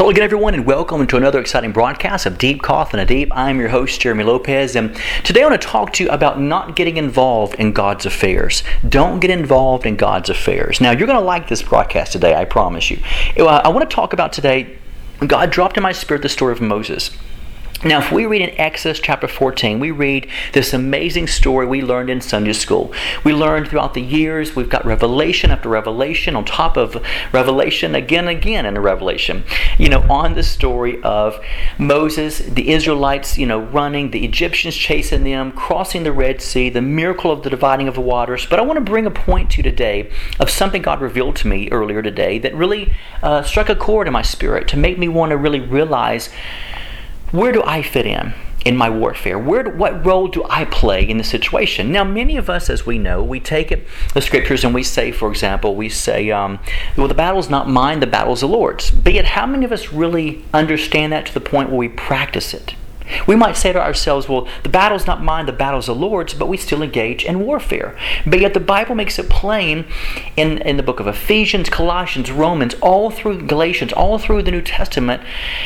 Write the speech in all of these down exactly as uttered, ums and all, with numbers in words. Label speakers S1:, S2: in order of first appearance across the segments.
S1: Hello again, everyone, and welcome to another exciting broadcast of Deep Cough and a Deep. I'm your host, Jeremy Lopez, and today I want to talk to you about not getting involved in God's affairs. Don't get involved in God's affairs. Now, you're going to like this broadcast today, I promise you. I want to talk about today, God dropped in my spirit the story of Moses. Now, if we read in Exodus chapter fourteen, we read this amazing story we learned in Sunday school. We learned throughout the years, we've got revelation after revelation on top of revelation again and again in the revelation. You know, on the story of Moses, the Israelites, you know, running, the Egyptians chasing them, crossing the Red Sea, the miracle of the dividing of the waters. But I want to bring a point to you today of something God revealed to me earlier today that really uh, struck a chord in my spirit to make me want to really realize, where do I fit in in my warfare? Where, do, what role do I play in the situation? Now, many of us, as we know, we take it, the scriptures and we say, for example, we say, um, well, the battle's not mine, the battle's the Lord's. But yet, how many of us really understand that to the point where we practice it? We might say to ourselves, well, the battle's not mine, the battle's the Lord's, but we still engage in warfare. But yet the Bible makes it plain in, in the book of Ephesians, Colossians, Romans, all through Galatians, all through the New Testament,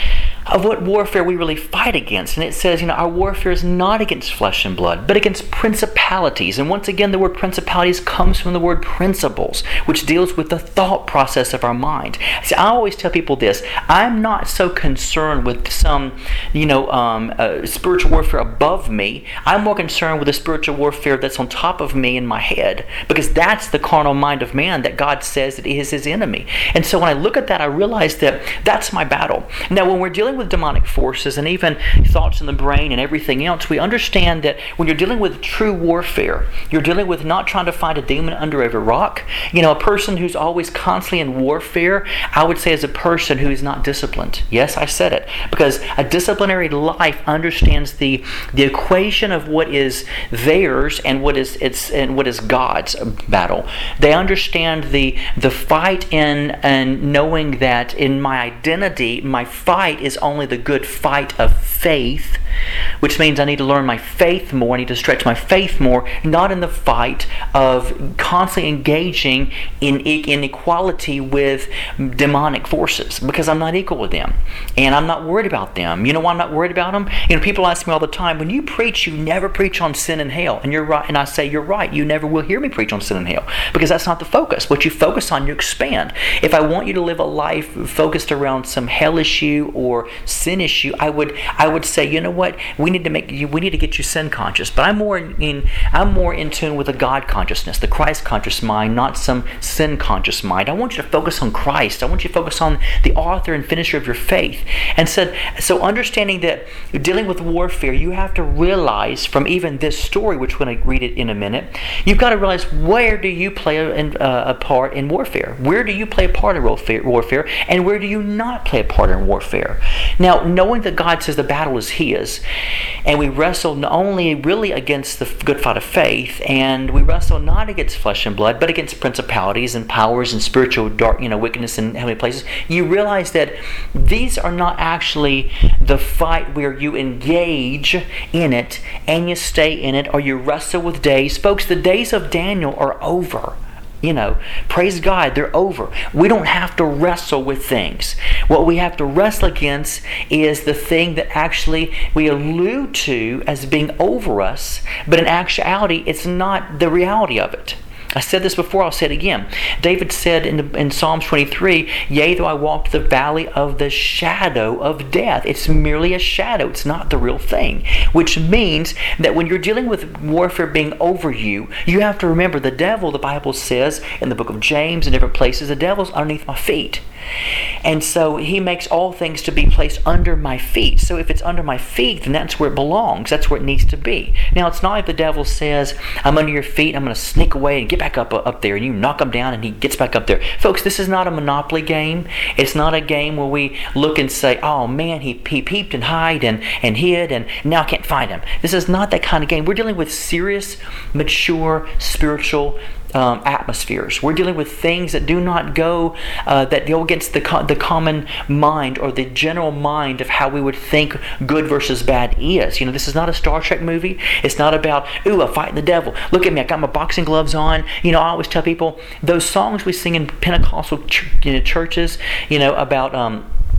S1: of what warfare we really fight against. And it says, you know, our warfare is not against flesh and blood, but against principalities. And once again, the word principalities comes from the word principles, which deals with the thought process of our mind. See, I always tell people this, I'm not so concerned with some, you know, um, uh, spiritual warfare above me. I'm more concerned with the spiritual warfare that's on top of me in my head, because that's the carnal mind of man that God says that is his enemy. And so when I look at that, I realize that that's my battle. Now, when we're dealing with demonic forces and even thoughts in the brain and everything else, we understand that when you're dealing with true warfare, you're dealing with not trying to find a demon under every rock. You know, a person who's always constantly in warfare, I would say, is a person who is not disciplined. Yes, I said it, because a disciplinary life understands the the equation of what is theirs and what is it's and what is God's battle. They understand the the fight in and knowing that in my identity, my fight is only the good fight of faith, which means I need to learn my faith more, I need to stretch my faith more, not in the fight of constantly engaging in inequality with demonic forces, because I'm not equal with them, and I'm not worried about them. You know why I'm not worried about them? You know, people ask me all the time, when you preach, you never preach on sin and hell, and you're right, and I say, you're right, you never will hear me preach on sin and hell, because that's not the focus. What you focus on, you expand. If I want you to live a life focused around some hell issue or sin issue, I would I would say, you know what, we need to make you we need to get you sin conscious. But I'm more in, in I'm more in tune with the God consciousness, the Christ conscious mind, not some sin conscious mind. I want you to focus on Christ. I want you to focus on the author and finisher of your faith. And said so understanding that dealing with warfare, you have to realize from even this story, which when I read it in a minute, you've got to realize, where do you play a, uh, a part in warfare? Where do you play a part in warfare, and where do you not play a part in warfare? Now, knowing that God says the battle is His, and we wrestle not only really against the good fight of faith, and we wrestle not against flesh and blood, but against principalities and powers and spiritual dark, you know, wickedness in heavenly places, you realize that these are not actually the fight where you engage in it and you stay in it, or you wrestle with days. Folks, the days of Daniel are over. You know, praise God, they're over. We don't have to wrestle with things. What we have to wrestle against is the thing that actually we allude to as being over us, but in actuality, it's not the reality of it. I said this before, I'll say it again. David said in, the, in Psalms twenty-three, yea, though I walk through the valley of the shadow of death. It's merely a shadow. It's not the real thing. Which means that when you're dealing with warfare being over you, you have to remember the devil, the Bible says in the book of James and different places, the devil's underneath my feet. And so he makes all things to be placed under my feet. So if it's under my feet, then that's where it belongs. That's where it needs to be. Now, it's not like the devil says, I'm under your feet, I'm going to sneak away and get back up up there, and you knock him down and he gets back up there. Folks, this is not a Monopoly game. It's not a game where we look and say, oh man, he, he peeped and hid and, and hid and now I can't find him. This is not that kind of game. We're dealing with serious, mature, spiritual Um, atmospheres. We're dealing with things that do not go, uh, that go against the co- the common mind or the general mind of how we would think good versus bad is. You know, this is not a Star Trek movie. It's not about, ooh, I'm fighting the devil. Look at me, I got my boxing gloves on. You know, I always tell people, those songs we sing in Pentecostal ch- you know, churches, you know, about um,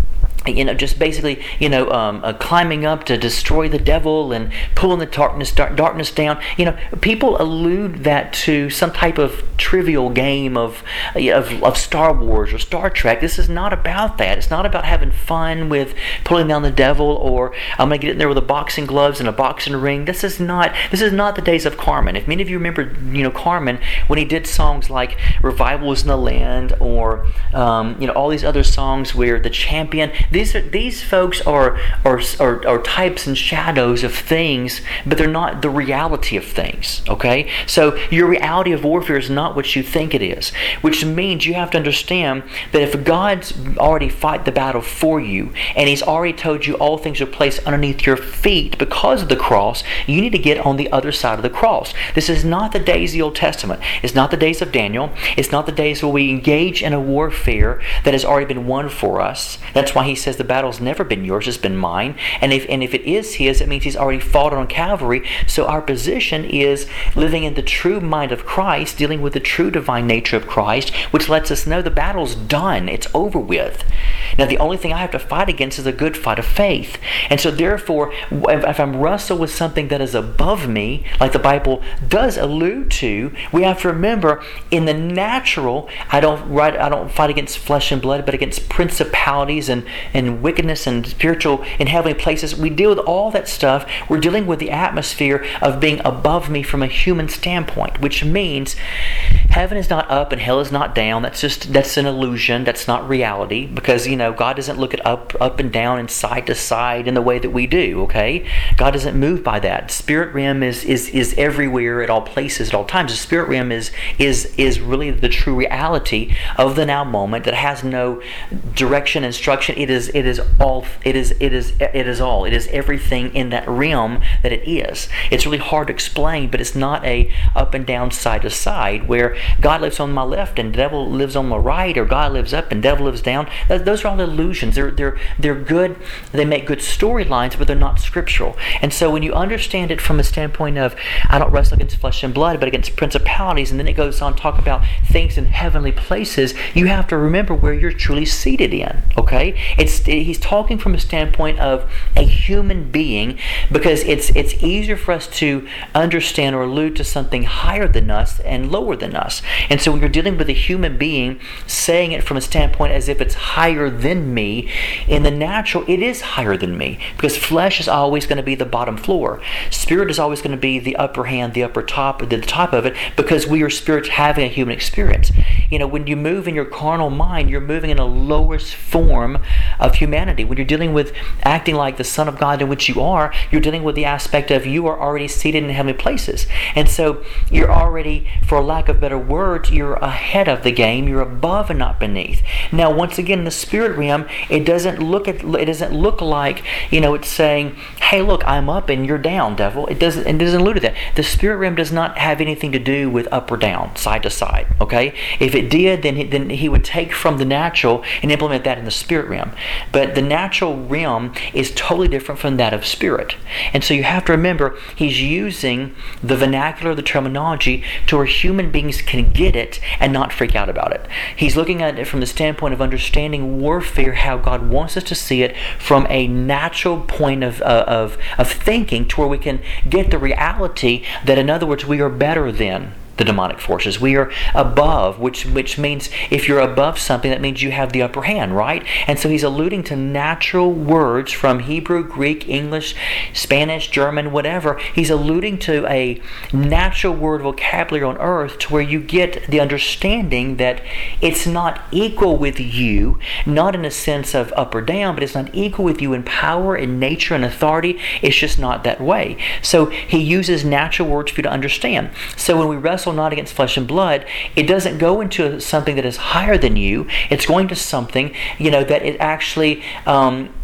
S1: you know, just basically, you know, um, uh, climbing up to destroy the devil and pulling the darkness dark, darkness down. You know, people allude that to some type of trivial game of, of of Star Wars or Star Trek. This is not about that. It's not about having fun with pulling down the devil, or I'm going to get in there with a boxing gloves and a boxing ring. This is not. This is not the days of Carmen. If many of you remember, you know, Carmen, when he did songs like "Revival is in the Land" or um, you know, all these other songs where the champion. These are, these folks are, are are are types and shadows of things, but they're not the reality of things. Okay, so your reality of warfare is not what you think it is, which means you have to understand that if God's already fought the battle for you, and He's already told you all things are placed underneath your feet because of the cross, you need to get on the other side of the cross. This is not the days of the Old Testament. It's not the days of Daniel. It's not the days where we engage in a warfare that has already been won for us. That's why He says the battle's never been yours, it's been mine. And if and if it is His, it means He's already fought it on Calvary. So our position is living in the true mind of Christ, dealing with the true divine nature of Christ, which lets us know the battle's done. It's over with. Now the only thing I have to fight against is a good fight of faith. And so therefore, if, if I'm wrestling with something that is above me, like the Bible does allude to, we have to remember in the natural, I don't right, I don't fight against flesh and blood, but against principalities and, and wickedness and spiritual in heavenly places. We deal with all that stuff. We're dealing with the atmosphere of being above me from a human standpoint, which means heaven is not up and hell is not down. That's just that's an illusion. That's not reality, because you know God doesn't look at up up and down and side to side in the way that we do. Okay, God doesn't move by that. Spirit realm is is is everywhere at all places at all times. The spirit realm is is is really the true reality of the now moment that has no direction, instruction. It is it is all it is it is it is all it is everything in that realm that it is. It's really hard to explain, but it's not a up and down, side to side, where God lives on my left and the devil lives on my right, or God lives up and devil lives down. Those are all illusions. They're they're they're good. They make good storylines, but they're not scriptural. And so when you understand it from a standpoint of I don't wrestle against flesh and blood, but against principalities, and then it goes on to talk about things in heavenly places, you have to remember where you're truly seated in. Okay, it's he's talking from a standpoint of a human being, because it's it's easier for us to understand or allude to something higher than us and lower than us. And so when you're dealing with a human being, saying it from a standpoint as if it's higher than me, in the natural it is higher than me, because flesh is always going to be the bottom floor. Spirit is always going to be the upper hand, the upper top, the top of it, because we are spirits having a human experience. You know, when you move in your carnal mind, you're moving in a lowest form of humanity. When you're dealing with acting like the Son of God in which you are, you're dealing with the aspect of you are already seated in heavenly places. And so you're already, for lack of better words, you're ahead of the game. You're above and not beneath. Now, once again, in the spirit realm, it doesn't look at it doesn't look like, you know, it's saying, hey, look, I'm up and you're down, devil. It doesn't it doesn't allude to that. The spirit realm does not have anything to do with up or down, side to side. Okay? If it did, then he, then he would take from the natural and implement that in the spirit realm. But the natural realm is totally different from that of spirit. And so you have to remember, he's using the vernacular, the terminology, to where human beings can get it and not freak out about it. He's looking at it from the standpoint of understanding warfare, how God wants us to see it from a natural point of, uh, of, of thinking, to where we can get the reality that, in other words, we are better than the demonic forces. We are above, which which means if you're above something, that means you have the upper hand, right? And so he's alluding to natural words from Hebrew, Greek, English, Spanish, German, whatever. He's alluding to a natural word vocabulary on earth, to where you get the understanding that it's not equal with you, not in a sense of up or down, but it's not equal with you in power and nature and authority. It's just not that way. So he uses natural words for you to understand. So when we wrestle not against flesh and blood, it doesn't go into something that is higher than you. It's going to something, you know, that it actually um,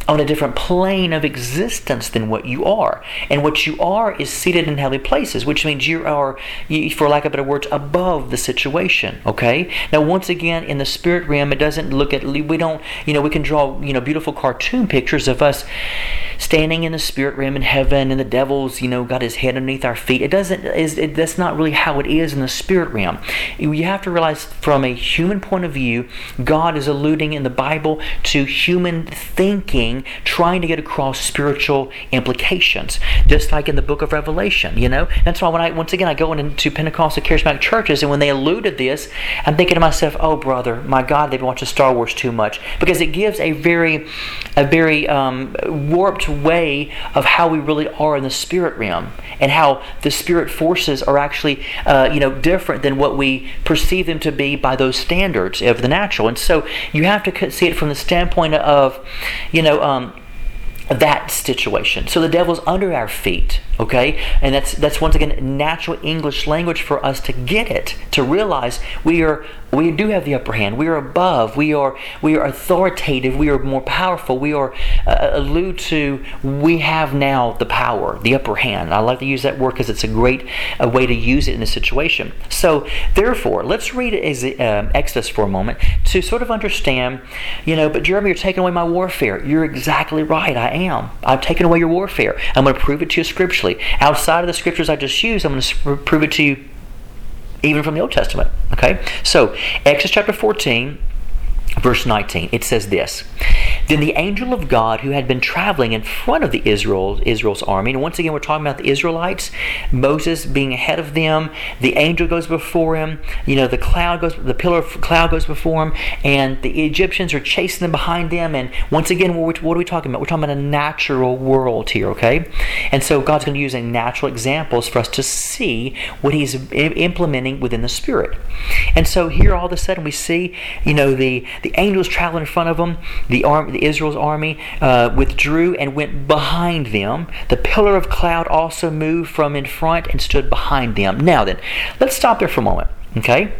S1: on a different plane of existence than what you are. And what you are is seated in heavenly places, which means you are, for lack of better words, above the situation. Okay? Now, once again, in the spirit realm, it doesn't look at, we don't, you know, we can draw, you know, beautiful cartoon pictures of us standing in the spirit realm in heaven, and the devil's, you know, got his head underneath our feet. It doesn't, is it, that's not really how it is in the spirit realm. You have to realize, from a human point of view, God is alluding in the Bible to human thinking, trying to get across spiritual implications, just like in the book of Revelation. You know, that's why when I once again I go into Pentecostal charismatic churches, and when they allude to this, I'm thinking to myself, "Oh, brother, my God, they've been watching Star Wars too much," because it gives a very, a very um, warped way of how we really are in the spirit realm, and how the spirit forces are actually, uh, you know, different than what we perceive them to be by those standards of the natural. And so you have to see it from the standpoint of, you know. Um, that situation. So the devil's under our feet, okay? And that's that's once again natural English language for us to get it, to realize we are we do have the upper hand. We are above. We are we are authoritative. We are more powerful. We are uh, allude to we have now the power, the upper hand. I like to use that word because it's a great a way to use it in a situation. So therefore, let's read um, Exodus for a moment to sort of understand, you know, but Jeremy, you're taking away my warfare. You're exactly right. I am. I've taken away your warfare. I'm going to prove it to you scripturally. Outside of the scriptures I just used, I'm going to prove it to you even from the Old Testament. Okay? So, Exodus chapter fourteen, verse nineteen, it says this: Then the angel of God, who had been traveling in front of the Israel, Israel's army, and once again we're talking about the Israelites, Moses being ahead of them, the angel goes before him, you know, the cloud goes, the pillar of cloud goes before him, and the Egyptians are chasing them behind them. And once again, what are we talking about? We're talking about a natural world here, okay? And so God's going to use a natural examples for us to see what He's implementing within the Spirit. And so here, all of a sudden, we see, you know, the the angels traveling in front of them, the army. The Israel's army uh, withdrew and went behind them. The pillar of cloud also moved from in front and stood behind them. Now then, let's stop there for a moment, okay?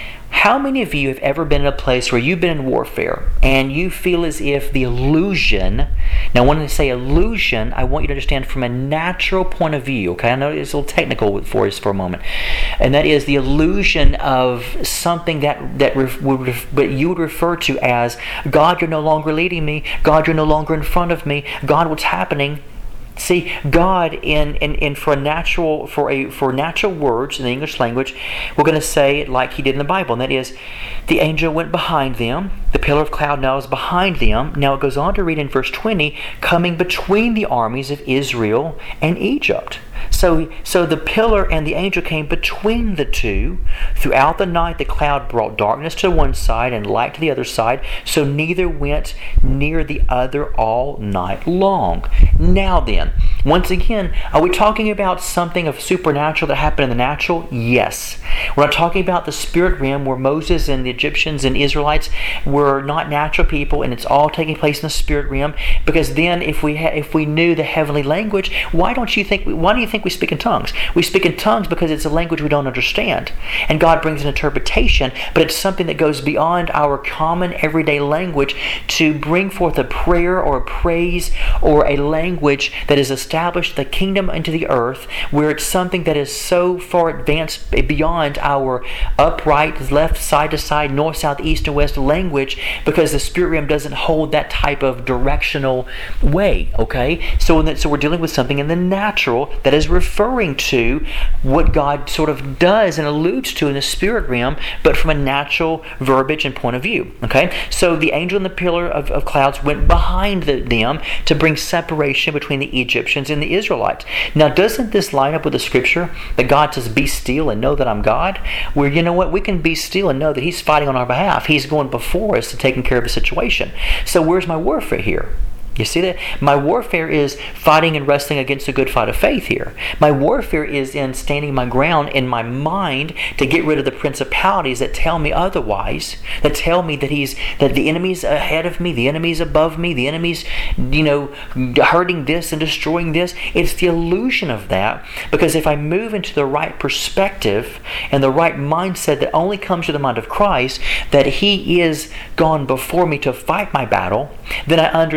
S1: How many of you have ever been in a place where you've been in warfare and you feel as if the illusion, now when I say illusion, I want you to understand from a natural point of view, okay? I know it's a little technical for us for a moment. And that is the illusion of something that, that ref, would ref, but you would refer to as, God, you're no longer leading me. God, you're no longer in front of me. God, what's happening? See, God in, in, in for a natural for a for natural words in the English language, we're going to say it like He did in the Bible, and that is, the angel went behind them, the pillar of cloud now is behind them. Now it goes on to read in verse twenty, coming between the armies of Israel and Egypt. So, so the pillar and the angel came between the two. Throughout the night the cloud brought darkness to one side and light to the other side, so neither went near the other all night long. Now then, once again, are we talking about something of supernatural that happened in the natural? Yes. We're not talking about the spirit realm where Moses and the Egyptians and Israelites were not natural people, and it's all taking place in the spirit realm. Because then, if we ha- if we knew the heavenly language, why don't you think? Why do you think we speak in tongues? We speak in tongues because it's a language we don't understand, and God brings an interpretation. But it's something that goes beyond our common everyday language to bring forth a prayer or a praise or a language that has established the kingdom into the earth, where it's something that is so far advanced beyond our upright, left, side to side, north, south, east, and west language, because the spirit realm doesn't hold that type of directional way, okay? So, that, so we're dealing with something in the natural that is referring to what God sort of does and alludes to in the spirit realm, but from a natural verbiage and point of view, okay? So the angel in the pillar of, of clouds went behind the, them to bring separation between the Egyptians and the Israelites. Now, doesn't this line up with the scripture that God says, be still and know that I'm God? Where, you know what, we can be still and know that He's fighting on our behalf. He's going before us to taking care of the situation. So where's my warfare here? You see that? My warfare is fighting and wrestling against the good fight of faith here. My warfare is in standing my ground in my mind to get rid of the principalities that tell me otherwise, that tell me that he's that the enemy's ahead of me, the enemy's above me, the enemy's, you know, hurting this and destroying this. It's the illusion of that, because if I move into the right perspective and the right mindset that only comes to the mind of Christ, that He is gone before me to fight my battle, then I understand it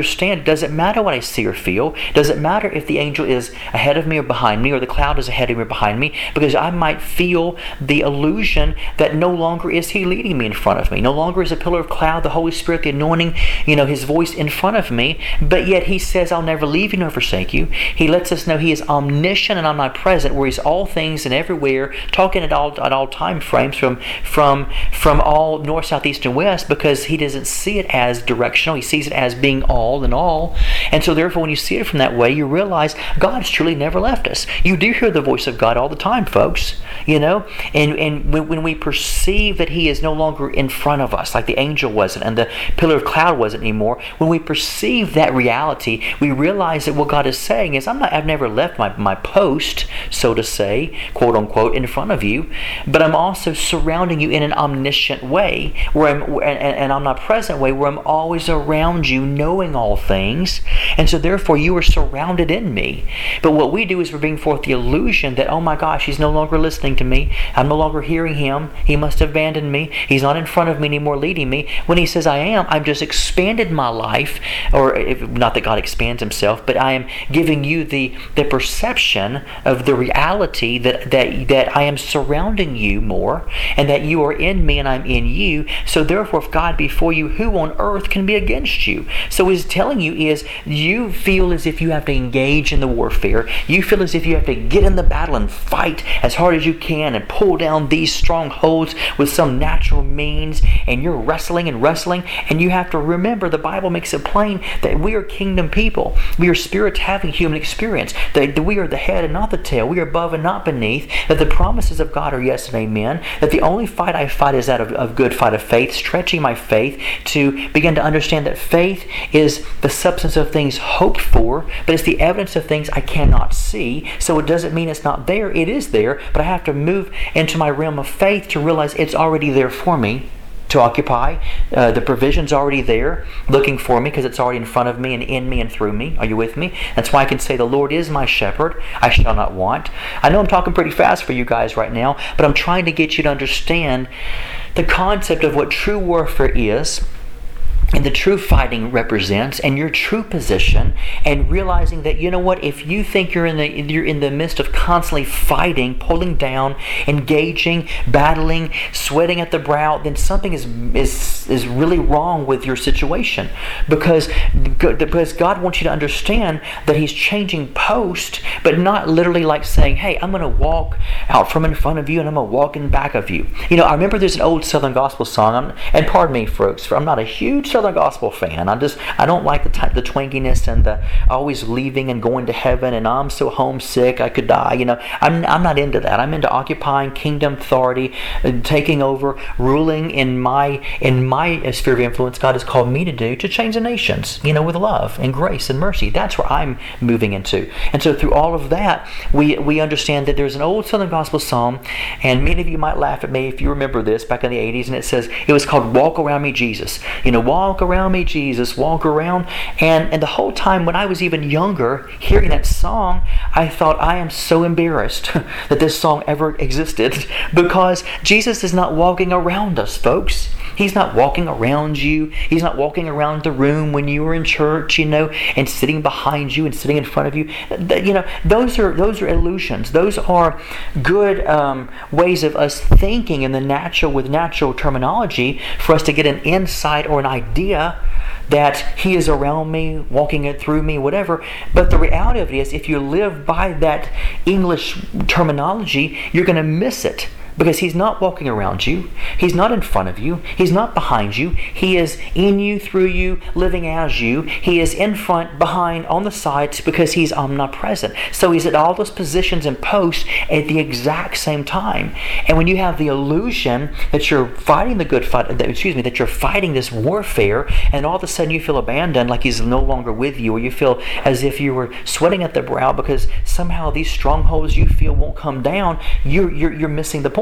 S1: does it matter what I see or feel? Does it matter if the angel is ahead of me or behind me, or the cloud is ahead of me or behind me? Because I might feel the illusion that no longer is he leading me in front of me. No longer is a pillar of cloud, the Holy Spirit, the anointing, you know, his voice in front of me. But yet he says, I'll never leave you nor forsake you. He lets us know he is omniscient and omnipresent, where he's all things and everywhere, talking at all at all time frames from from from all north, south, east, and west, because he doesn't see it as directional. He sees it as being all in all. And so therefore, when you see it from that way, you realize God's truly never left us. You do hear the voice of God all the time, folks. You know, and and when, when we perceive that he is no longer in front of us, like the angel wasn't and the pillar of cloud wasn't anymore, when we perceive that reality, we realize that what God is saying is, I'm not, I've never left my, my post, so to say, quote unquote, in front of you, but I'm also surrounding you in an omniscient way, where I'm an, an omnipresent way, where I'm always around you, knowing all things, and so therefore you are surrounded in me. But what we do is we bring forth the illusion that, oh my gosh, he's no longer listening to me. I'm no longer hearing him. He must have abandoned me. He's not in front of me anymore, leading me. When he says I am, I've just expanded my life, or if, not that God expands himself, but I am giving you the the perception of the reality that that that I am surrounding you more, and that you are in me and I'm in you. So therefore, if God be for you, who on earth can be against you? So what he's telling you is, you feel as if you have to engage in the warfare. You feel as if you have to get in the battle and fight as hard as you can and pull down these strongholds with some natural means, and you're wrestling and wrestling, and you have to remember, the Bible makes it plain that we are kingdom people. We are spirits having human experience. That we are the head and not the tail. We are above and not beneath. That the promises of God are yes and amen. That the only fight I fight is that of, of good fight of faith, stretching my faith to begin to understand that faith is the substance of things hoped for, but it's the evidence of things I cannot see. So it doesn't mean it's not there. It is there, but I have to move into my realm of faith to realize it's already there for me to occupy. Uh, the provision's already there looking for me, because it's already in front of me and in me and through me. Are you with me? That's why I can say the Lord is my shepherd, I shall not want. I know I'm talking pretty fast for you guys right now, but I'm trying to get you to understand the concept of what true warfare is, and the true fighting represents, and your true position, and realizing that, you know what, if you think you're in the you're in the midst of constantly fighting, pulling down, engaging, battling, sweating at the brow, then something is is is really wrong with your situation, because because God wants you to understand that he's changing post, but not literally like saying, hey, I'm going to walk out from in front of you and I'm going to walk in back of you. You know, I remember there's an old Southern gospel song, I'm, and pardon me, folks, I'm not a huge Southern gospel fan. I just I don't like the type, the twankiness and the always leaving and going to heaven and I'm so homesick I could die. You know, I'm I'm not into that. I'm into occupying kingdom authority, and taking over, ruling in my in my sphere of influence. God has called me to do, to change the nations. You know, with love and grace and mercy. That's where I'm moving into. And so through all of that, we we understand that there's an old Southern gospel song, and many of you might laugh at me if you remember this back in the eighties, and it says it was called "Walk Around Me, Jesus." You know, walk. Walk around me, Jesus, walk around. And, and the whole time when I was even younger, hearing that song, I thought, I am so embarrassed that this song ever existed, because Jesus is not walking around us, folks. He's not walking around you. He's not walking around the room when you were in church, you know, and sitting behind you and sitting in front of you. You know, those are those are illusions. Those are good um, ways of us thinking in the natural, with natural terminology, for us to get an insight or an idea that he is around me, walking it through me, whatever. But the reality of it is, if you live by that English terminology, you're going to miss it. Because he's not walking around you. He's not in front of you. He's not behind you. He is in you, through you, living as you. He is in front, behind, on the sides, because he's omnipresent. So he's at all those positions and posts at the exact same time. And when you have the illusion that you're fighting the good fight, that, excuse me, that you're fighting this warfare, and all of a sudden you feel abandoned, like he's no longer with you, or you feel as if you were sweating at the brow because somehow these strongholds you feel won't come down, you're you're, you're missing the point.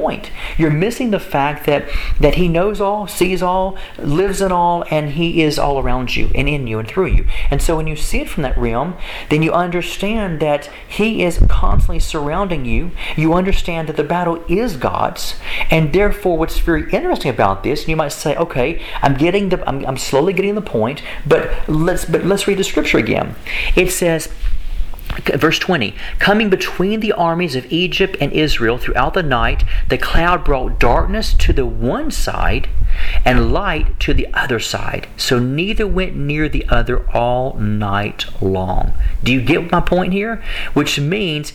S1: point. You're missing the fact that, that He knows all, sees all, lives in all, and He is all around you and in you and through you. And so when you see it from that realm, then you understand that He is constantly surrounding you. You understand that the battle is God's, and therefore what's very interesting about this, you might say, okay, I'm getting the, I'm, I'm slowly getting the point, but let's, but let's read the scripture again. It says, verse twenty, coming between the armies of Egypt and Israel throughout the night, the cloud brought darkness to the one side and light to the other side. So neither went near the other all night long. Do you get my point here? Which means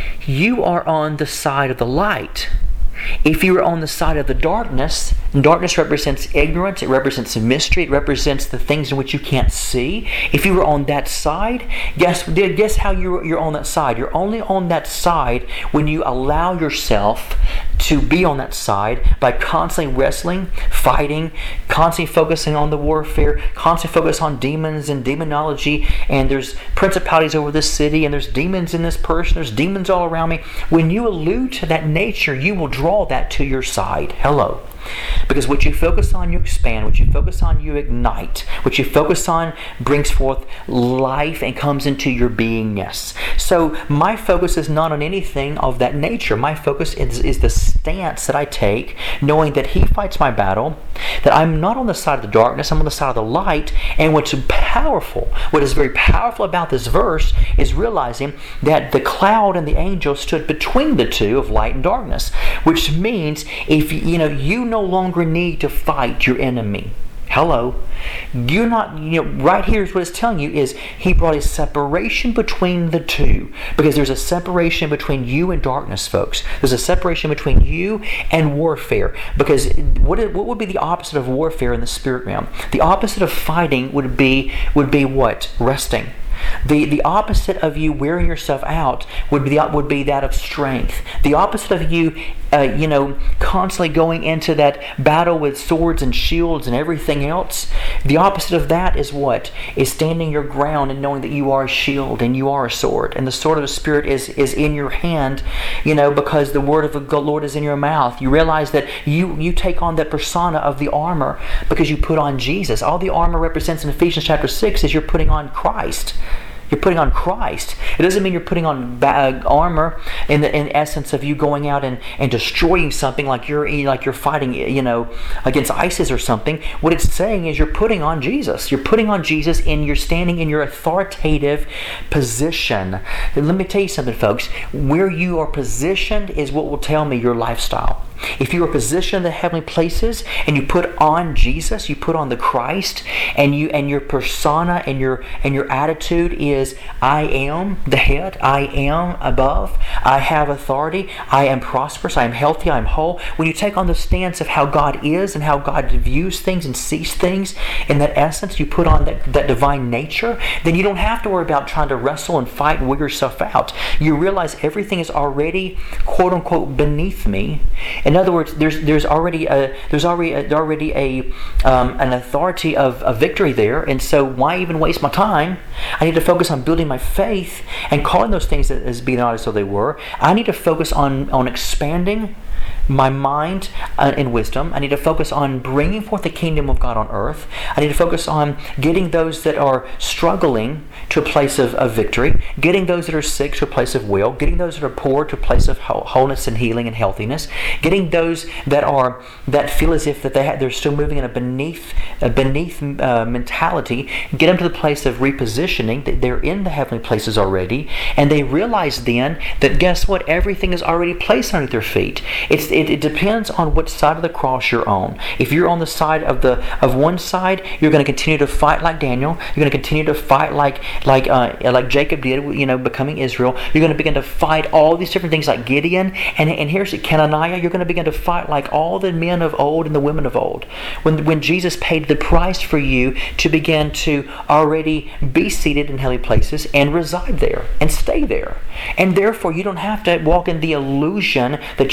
S1: you are on the side of the light. If you are on the side of the darkness, and darkness represents ignorance, it represents mystery, it represents the things in which you can't see. If you were on that side, guess guess how you're, you're on that side. You're only on that side when you allow yourself to be on that side by constantly wrestling, fighting, constantly focusing on the warfare, constantly focus on demons and demonology, and there's principalities over this city, and there's demons in this person, there's demons all around me. When you allude to that nature, you will draw that to your side. Hello. Because what you focus on, you expand. What you focus on, you ignite. What you focus on brings forth life and comes into your beingness. So my focus is not on anything of that nature. My focus is, is the stance that I take, knowing that He fights my battle, that I'm not on the side of the darkness, I'm on the side of the light. And what's powerful, what is very powerful about this verse is realizing that the cloud and the angel stood between the two of light and darkness, which means if you know you no longer need to fight your enemy. Hello. You're not, you know, right here is what it's telling you is He brought a separation between the two. Because there's a separation between you and darkness, folks. There's a separation between you and warfare. Because what, what would be the opposite of warfare in the spirit realm? The opposite of fighting would be would be what? Resting. The the opposite of you wearing yourself out would be the, would be that of strength. The opposite of you, uh, you know, constantly going into that battle with swords and shields and everything else. The opposite of that is what? Is standing your ground and knowing that you are a shield and you are a sword, and the sword of the Spirit is is in your hand. You know, because the word of the Lord is in your mouth. You realize that you you take on that persona of the armor because you put on Jesus. All the armor represents in Ephesians chapter six is you're putting on Christ. You're putting on Christ. It doesn't mean you're putting on ba- armor in the in essence of you going out and, and destroying something like you're like you're fighting, you know, against ISIS or something. What it's saying is you're putting on Jesus. You're putting on Jesus and you're standing in your authoritative position. And let me tell you something, folks. Where you are positioned is what will tell me your lifestyle. If you are positioned in the heavenly places and you put on Jesus, you put on the Christ, and you and your persona and your and your attitude is I am the head, I am above, I have authority, I am prosperous, I am healthy, I am whole. When you take on the stance of how God is and how God views things and sees things in that essence, you put on that, that divine nature, then you don't have to worry about trying to wrestle and fight and wig yourself out. You realize everything is already quote unquote beneath me. In other words, there's there's already a there's already a, already a um, an authority of, of victory there, and so why even waste my time? I need to focus on building my faith and calling those things as being not as though they were. I need to focus on on expanding my mind uh, in wisdom. I need to focus on bringing forth the kingdom of God on earth. I need to focus on getting those that are struggling to a place of, of victory, getting those that are sick to a place of will, getting those that are poor to a place of wholeness and healing and healthiness, getting those that are that feel as if that they have, they're still moving in a beneath a beneath uh, mentality, get them to the place of repositioning, that they're in the heavenly places already, and they realize then that guess what? Everything is already placed underneath their feet. It's It, it depends on which side of the cross you're on. If you're on the side of the of one side, you're going to continue to fight like Daniel. You're going to continue to fight like like uh, like Jacob did, you know, becoming Israel. You're going to begin to fight all these different things like Gideon. And and here's Kenaniah. You're going to begin to fight like all the men of old and the women of old. When when Jesus paid the price for you to begin to already be seated in heavenly places and reside there and stay there. And therefore, you don't have to walk in the illusion that you're having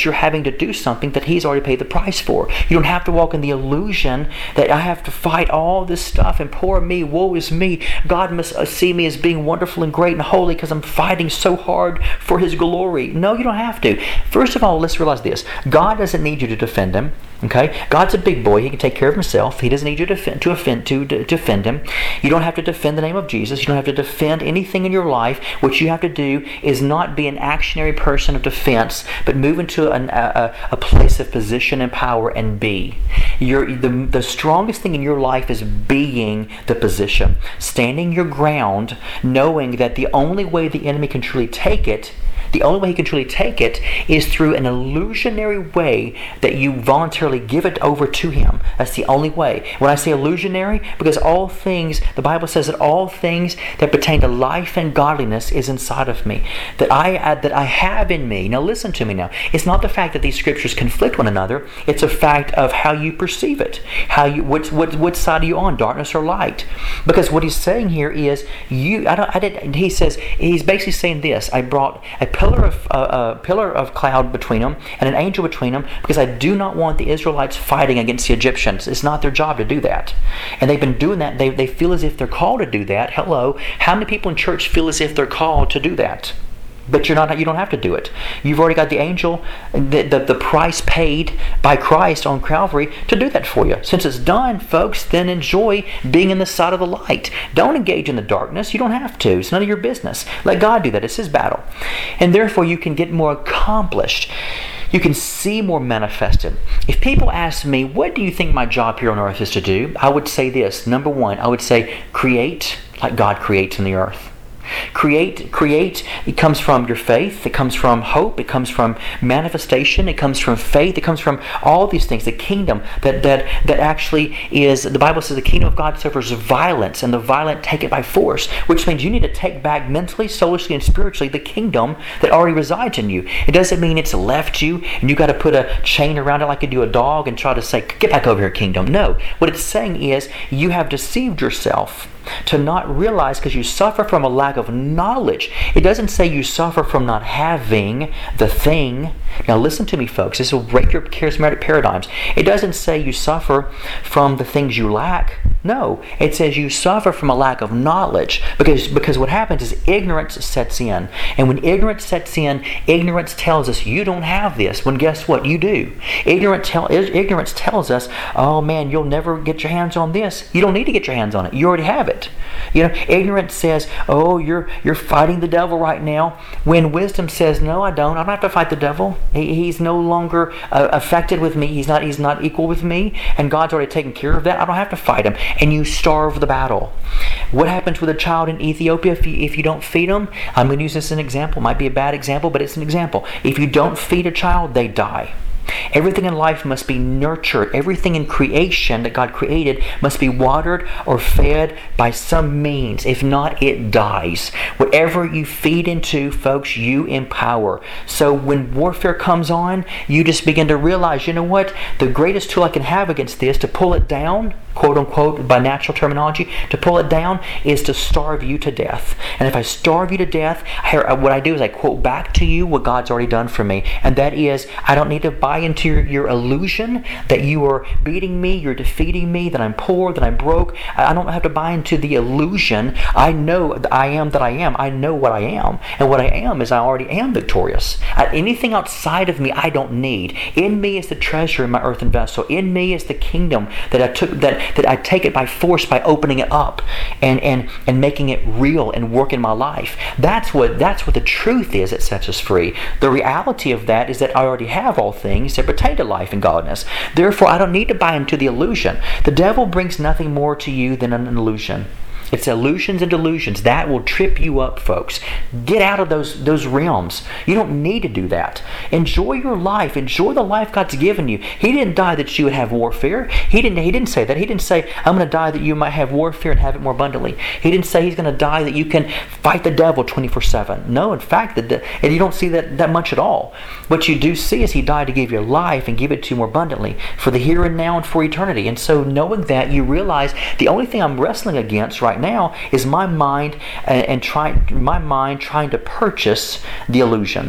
S1: to do something that He's already paid the price for. You don't have to walk in the illusion that I have to fight all this stuff and poor me, woe is me. God must see me as being wonderful and great and holy because I'm fighting so hard for His glory. No, you don't have to. First of all, let's realize this. God doesn't need you to defend Him. Okay, God's a big boy. He can take care of Himself. He doesn't need you to defend, to offend to, to defend Him. You don't have to defend the name of Jesus. You don't have to defend anything in your life. What you have to do is not be an actionary person of defense, but move into an, a, a place of position and power and be. You're, the, the strongest thing in your life is being the position, standing your ground, knowing that the only way the enemy can truly take it The only way he can truly take it is through an illusionary way that you voluntarily give it over to him. That's the only way. When I say illusionary, because all things, the Bible says that all things that pertain to life and godliness is inside of me. That I uh, that I have in me. Now listen to me now. It's not the fact that these scriptures conflict one another. It's a fact of how you perceive it. How you what what what side are you on, darkness or light? Because what he's saying here is you. I don't. I did. He says he's basically saying this. I brought a pillar of uh, a pillar of cloud between them and an angel between them because I do not want the Israelites fighting against the Egyptians. It's not their job to do that, and they've been doing that. They they feel as if they're called to do that. Hello, how many people in church feel as if they're called to do that? But you're not. You don't have to do it. You've already got the angel, the, the the price paid by Christ on Calvary to do that for you. Since it's done, folks, then enjoy being in the side of the light. Don't engage in the darkness. You don't have to. It's none of your business. Let God do that. It's His battle, and therefore you can get more accomplished. You can see more manifested. If people ask me, what do you think my job here on earth is to do? I would say this. Number one, I would say create like God creates in the earth. Create, create, it comes from your faith, it comes from hope, it comes from manifestation, it comes from faith, it comes from all these things. The kingdom that that that actually is, the Bible says the kingdom of God suffers violence and the violent take it by force, which means you need to take back mentally, soulishly, and spiritually the kingdom that already resides in you. It doesn't mean it's left you and you got to put a chain around it like you do a dog and try to say, get back over here, kingdom. No, what it's saying is you have deceived yourself to not realize because you suffer from a lack of knowledge. It doesn't say you suffer from not having the thing. Now listen to me, folks. This will break your charismatic paradigms. It doesn't say you suffer from the things you lack. No, it says you suffer from a lack of knowledge because, because what happens is ignorance sets in. And when ignorance sets in, ignorance tells us you don't have this. When guess what? You do. Ignorance, tell, ignorance tells us, oh man, you'll never get your hands on this. You don't need to get your hands on it. You already have it. You know, ignorance says, oh, you're you're fighting the devil right now. When wisdom says, no, I don't. I don't have to fight the devil. He, he's no longer uh, affected with me. He's not he's not equal with me. And God's already taken care of that. I don't have to fight him. And you starve the battle. What happens with a child in Ethiopia if you, if you don't feed them? I'm going to use this as an example. It might be a bad example, but it's an example. If you don't feed a child, they die. Everything in life must be nurtured. Everything in creation that God created must be watered or fed by some means. If not, it dies. Whatever you feed into, folks, you empower. So when warfare comes on, you just begin to realize, you know what? The greatest tool I can have against this, to pull it down, quote unquote, by natural terminology, to pull it down is to starve you to death. And if I starve you to death, what I do is I quote back to you what God's already done for me. And that is, I don't need to buy into your, your illusion that you are beating me, you're defeating me, that I'm poor, that I'm broke. I don't have to buy into the illusion. I know that I am that I am. I know what I am. And what I am is I already am victorious. I, anything outside of me I don't need. In me is the treasure in my earthen vessel. In me is the kingdom that I took, that, that I take it by force by opening it up and, and, and making it real and work in my life. That's what that's what the truth is that sets us free. The reality of that is that I already have all things that pertain to life and godliness. Therefore, I don't need to buy into the illusion. The devil brings nothing more to you than an illusion. It's illusions and delusions. That will trip you up, folks. Get out of those those realms. You don't need to do that. Enjoy your life. Enjoy the life God's given you. He didn't die that you would have warfare. He didn't He didn't say that. He didn't say, I'm going to die that you might have warfare and have it more abundantly. He didn't say He's going to die that you can fight the devil twenty-four seven. No, in fact, the, and you don't see that, that much at all. What you do see is He died to give you life and give it to you more abundantly for the here and now and for eternity. And so knowing that, you realize the only thing I'm wrestling against right now is my mind and, and trying my mind trying to purchase the illusion.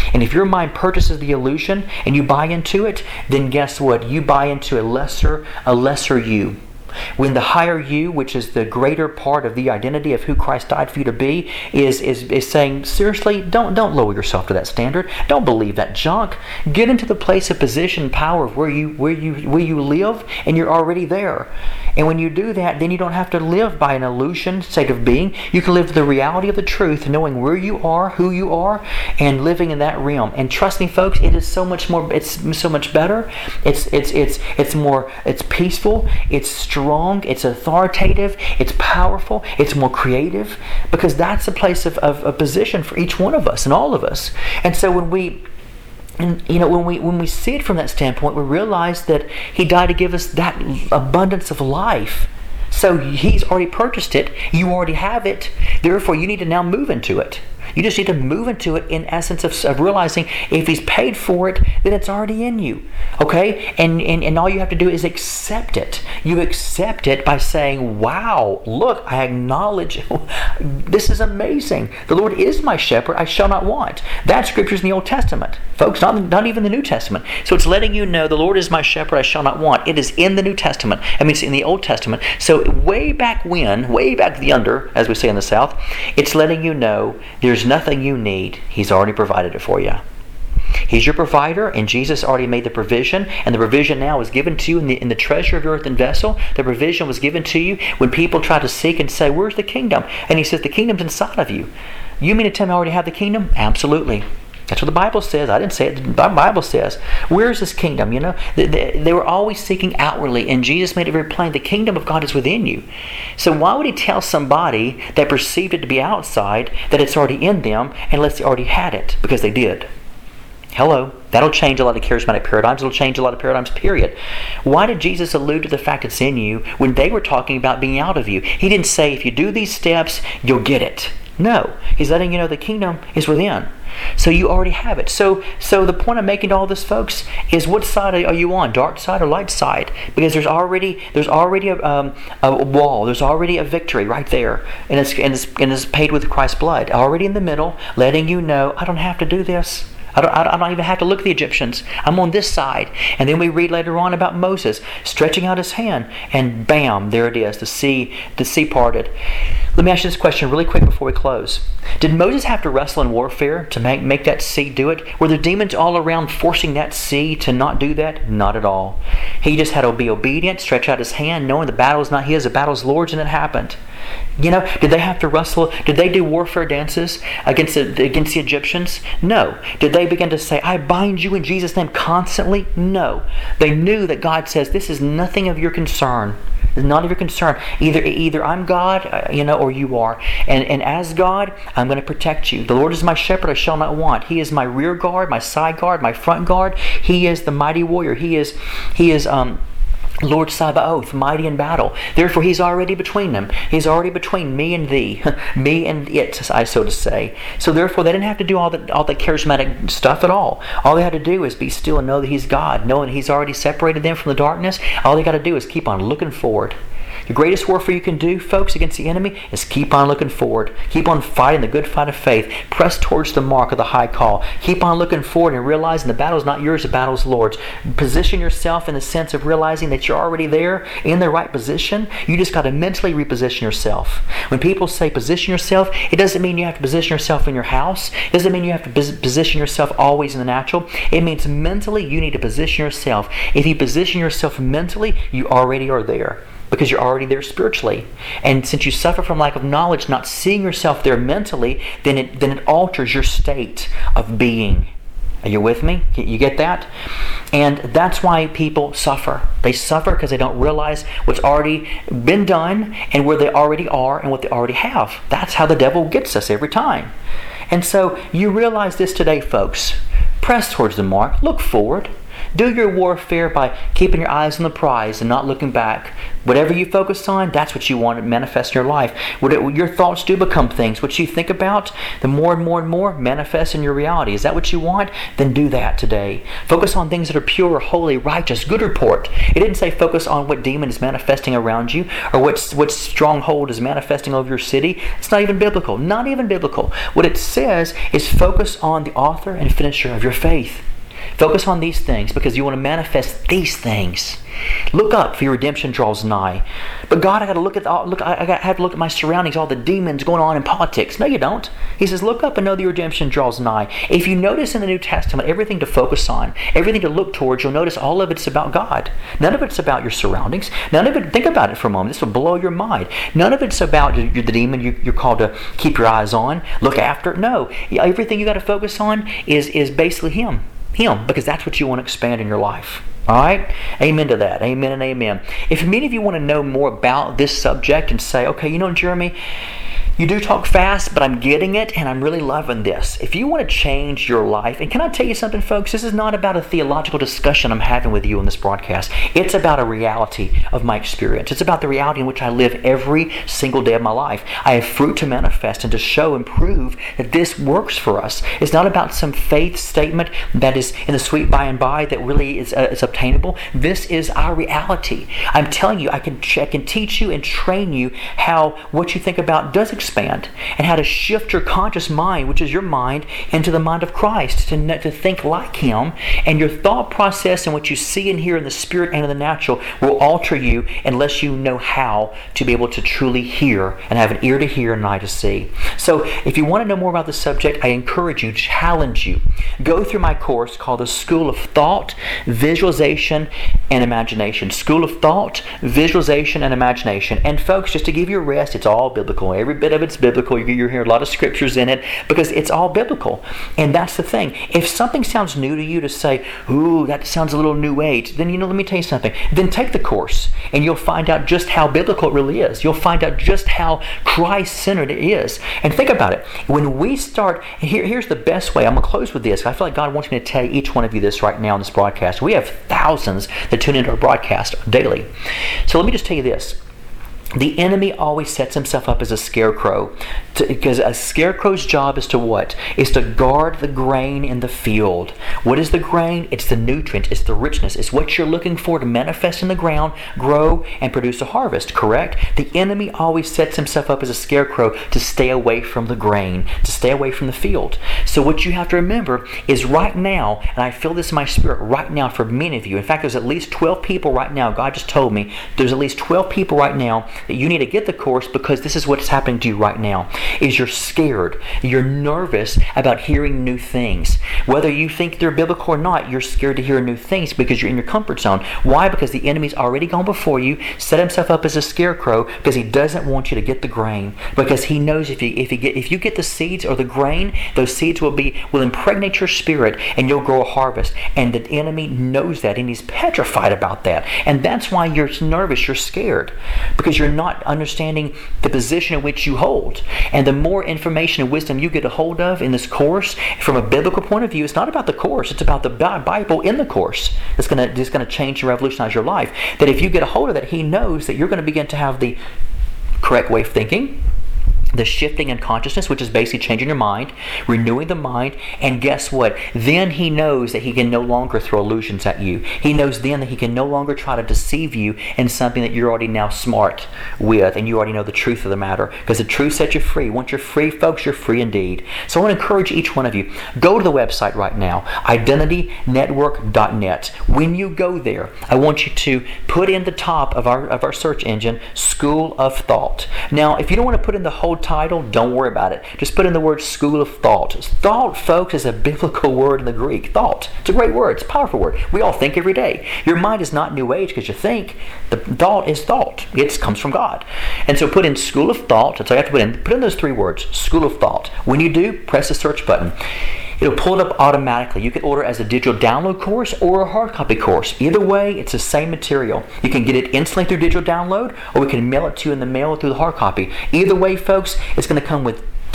S1: And if your mind purchases the illusion and you buy into it, then guess what? You buy into a lesser, a lesser you. When the higher you, which is the greater part of the identity of who Christ died for you to be, is is, is saying, seriously, don't don't lower yourself to that standard. Don't believe that junk. Get into the place of position and power of where you where you where you live, and you're already there. And when you do that, then you don't have to live by an illusion state of being. You can live the reality of the truth, knowing where you are, who you are, and living in that realm. And trust me, folks, it is so much more. It's so much better. It's it's it's it's more. It's peaceful. It's strong. It's authoritative. It's powerful. It's more creative, because that's a place of, of a position for each one of us and all of us. And so when we And you know, when we when we see it from that standpoint, we realize that He died to give us that abundance of life. So He's already purchased it. You already have it. Therefore, you need to now move into it. You just need to move into it in essence of, of realizing if He's paid for it, then it's already in you. Okay? And, and and all you have to do is accept it. You accept it by saying, wow, look, I acknowledge this is amazing. The Lord is my shepherd, I shall not want. That scripture's in the Old Testament. Folks, not, not even the New Testament. So it's letting you know the Lord is my shepherd, I shall not want. It is in the New Testament. I mean, it's in the Old Testament. So way back when, way back yonder, as we say in the South, it's letting you know there's nothing you need. He's already provided it for you. He's your provider, and Jesus already made the provision, and the provision now is given to you in the, in the treasure of your earthen vessel. The provision was given to you when people try to seek and say, where's the kingdom? And He says, the kingdom's inside of you. You mean to tell me I already have the kingdom? Absolutely. That's what the Bible says. I didn't say it. The Bible says. Where's this kingdom? You know, they, they, they were always seeking outwardly, and Jesus made it very plain. The kingdom of God is within you. So why would He tell somebody that perceived it to be outside that it's already in them unless they already had it? Because they did. Hello. That'll change a lot of charismatic paradigms. It'll change a lot of paradigms, period. Why did Jesus allude to the fact it's in you when they were talking about being out of you? He didn't say, if you do these steps, you'll get it. No. He's letting you know the kingdom is within. So you already have it. So so the point I'm making to all this, folks, is what side are you on? Dark side or light side? Because there's already there's already a, um, a wall. There's already a victory right there. And it's, and, it's, and it's paid with Christ's blood. Already in the middle, letting you know, I don't have to do this. I don't, I don't even have to look at the Egyptians. I'm on this side. And then we read later on about Moses stretching out his hand, and bam, there it is, the sea, the sea parted. Let me ask you this question really quick before we close. Did Moses have to wrestle in warfare to make, make that sea do it? Were there demons all around forcing that sea to not do that? Not at all. He just had to be obedient, stretch out his hand, knowing the battle is not his, the battle is the Lord's, and it happened. You know, did they have to wrestle? Did they do warfare dances against the, against the Egyptians? No. Did they begin to say, I bind you in Jesus' name constantly? No. They knew that God says, this is nothing of your concern. It's none of your concern. Either either I'm God, you know, or you are. And, and as God, I'm going to protect you. The Lord is my shepherd, I shall not want. He is my rear guard, my side guard, my front guard. He is the mighty warrior. He is, he is, um, Lord Sabaoth, mighty in battle. Therefore, He's already between them. He's already between me and thee, me and it, I so to say. So therefore, they didn't have to do all that all that charismatic stuff at all. All they had to do is be still and know that He's God, knowing He's already separated them from the darkness. All they got to do is keep on looking forward. The greatest warfare you can do, folks, against the enemy is keep on looking forward. Keep on fighting the good fight of faith. Press towards the mark of the high call. Keep on looking forward and realizing the battle is not yours, the battle is the Lord's. Position yourself in the sense of realizing that you're already there in the right position. You just got to mentally reposition yourself. When people say position yourself, it doesn't mean you have to position yourself in your house. It doesn't mean you have to position yourself always in the natural. It means mentally you need to position yourself. If you position yourself mentally, you already are there. Because you're already there spiritually. And since you suffer from lack of knowledge, not seeing yourself there mentally, then it then it alters your state of being. Are you with me? You get that? And that's why people suffer. They suffer because they don't realize what's already been done and where they already are and what they already have. That's how the devil gets us every time. And so you realize this today, folks. Press towards the mark. Look forward. Do your warfare by keeping your eyes on the prize and not looking back. Whatever you focus on, that's what you want to manifest in your life. What it, your thoughts do become things. What you think about, the more and more and more manifests in your reality. Is that what you want? Then do that today. Focus on things that are pure, holy, righteous, good report. It didn't say focus on what demon is manifesting around you or what, what stronghold is manifesting over your city. It's not even biblical. Not even biblical. What it says is focus on the author and finisher of your faith. Focus on these things because you want to manifest these things. Look up, for your redemption draws nigh. But God, I got to look at all, look. I, I have to look at my surroundings, all the demons going on in politics. No, you don't. He says, look up and know the redemption draws nigh. If you notice in the New Testament, everything to focus on, everything to look towards, you'll notice all of it's about God. None of it's about your surroundings. None of it. Think about it for a moment. This will blow your mind. None of it's about the demon you, you're called to keep your eyes on, look after. No, everything you got to focus on is is basically Him. Him, because that's what you want to expand in your life. All right? Amen to that. Amen and amen. If many of you want to know more about this subject and say, okay, you know, Jeremy, you do talk fast, but I'm getting it, and I'm really loving this. If you want to change your life, and can I tell you something, folks? This is not about a theological discussion I'm having with you on this broadcast. It's about a reality of my experience. It's about the reality in which I live every single day of my life. I have fruit to manifest and to show and prove that this works for us. It's not about some faith statement that is in the sweet by and by that really is, uh, is obtainable. This is our reality. I'm telling you, I can, I can teach you and train you how what you think about does expand. Expand and how to shift your conscious mind, which is your mind, into the mind of Christ, to, to think like Him, and your thought process and what you see and hear in the spirit and in the natural will alter you unless you know how to be able to truly hear and have an ear to hear and an eye to see. So if you want to know more about the subject, I encourage you, challenge you, go through my course called the School of Thought, Visualization, and Imagination. School of Thought, Visualization, and Imagination. And folks, just to give you a rest, it's all biblical. Every bit of it's biblical. You're hearing a lot of scriptures in it because it's all biblical. And that's the thing. If something sounds new to you to say, ooh, that sounds a little new age, then, you know, let me tell you something. Then take the course and you'll find out just how biblical it really is. You'll find out just how Christ-centered it is. And think about it. When we start, here, here's the best way. I'm going to close with this. I feel like God wants me to tell each one of you this right now in this broadcast. We have thousands that tune into our broadcast daily. So let me just tell you this. The enemy always sets himself up as a scarecrow, to, because a scarecrow's job is to what? Is to guard the grain in the field. What is the grain? It's the nutrient. It's the richness. It's what you're looking for to manifest in the ground, grow, and produce a harvest, correct? The enemy always sets himself up as a scarecrow to stay away from the grain, to stay away from the field. So what you have to remember is right now, and I feel this in my spirit right now for many of you. In fact, there's at least twelve people right now. God just told me there's at least twelve people right now that you need to get the course, because this is what's happening to you right now, is you're scared. You're nervous about hearing new things. Whether you think they're biblical or not, you're scared to hear new things because you're in your comfort zone. Why? Because the enemy's already gone before you, set himself up as a scarecrow, because he doesn't want you to get the grain. Because he knows if you if you get if you get the seeds or the grain, those seeds will be will impregnate your spirit and you'll grow a harvest. And the enemy knows that, and he's petrified about that. And that's why you're nervous, you're scared, because you're not understanding the position in which you hold. And the more information and wisdom you get a hold of in this course, from a biblical point of view, it's not about the course, it's about the Bible in the course that's going to, it's going to change and revolutionize your life. That if you get a hold of that, he knows that you're going to begin to have the correct way of thinking, the shifting in consciousness, which is basically changing your mind, renewing the mind, and guess what? Then he knows that he can no longer throw illusions at you. He knows then that he can no longer try to deceive you in something that you're already now smart with, and you already know the truth of the matter, because the truth sets you free. Once you're free, folks, you're free indeed. So I want to encourage each one of you, go to the website right now, identity network dot net. When you go there, I want you to put in the top of our of our search engine, School of Thought. Now, if you don't want to put in the whole title, don't worry about it. Just put in the word School of Thought. Thought, folks, is a biblical word in the Greek. Thought. It's a great word. It's a powerful word. We all think every day. Your mind is not new age because you think. The thought is thought. It comes from God. And so put in School of Thought. That's all you have to put in. Put in those three words, School of Thought. When you do, press the search button. It'll pull it up automatically. You can order as a digital download course or a hard copy course. Either way, it's the same material. You can get it instantly through digital download, or we can mail it to you in the mail through the hard copy. Either way, folks, it's going to come with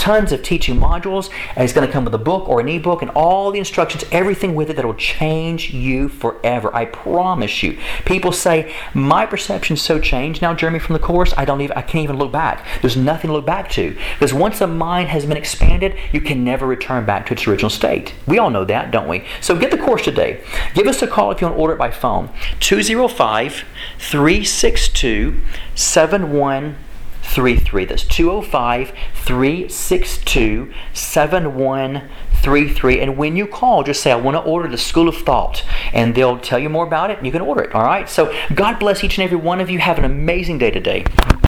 S1: tons of teaching modules, and it's going to come with a book or an ebook and all the instructions, everything with it that will change you forever. I promise you. People say, my perception's so changed now, Jeremy, from the course, I don't even I can't even look back. There's nothing to look back to. Because once a mind has been expanded, you can never return back to its original state. We all know that, don't we? So get the course today. Give us a call if you want to order it by phone. two oh five, three six two, seven one three three. That's two oh five, three six two, seven one three three. And when you call, just say, I want to order the School of Thought. And they'll tell you more about it and you can order it. All right? So God bless each and every one of you. Have an amazing day today.